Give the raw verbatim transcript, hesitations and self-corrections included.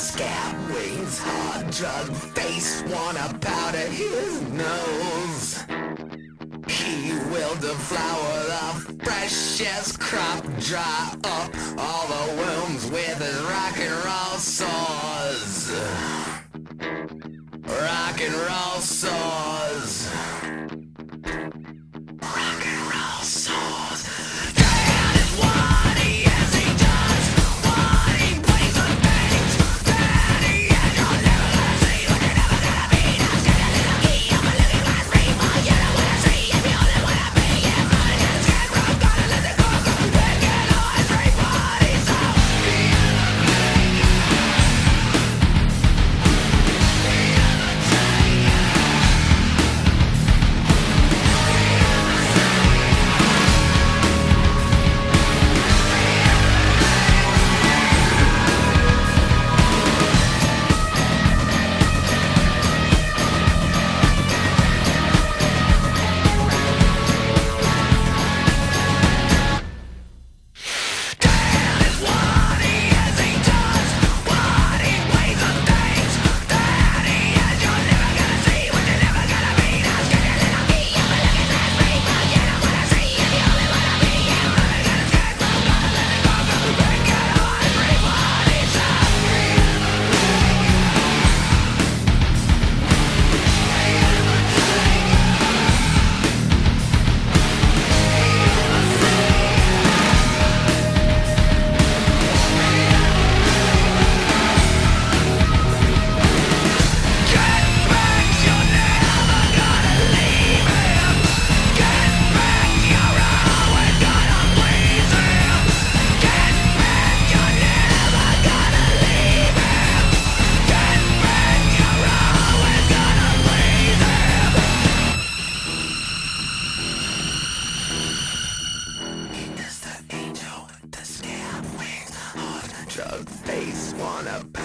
scab wings, hard drug face, wanna powder his nose. He will deflower the freshest crop, dry up all the wounds with his rock and roll saws. Rock and roll saws. Rock and roll saws. That is what he is, he does what he brings the things that he is. You're never gonna see what you're never gonna be. That's gonna little key, I'm a living glass rainbow. You don't wanna see if you only wanna be. If I get scared from gonna let it go, go. They can always break what he's so. Drug face, wanna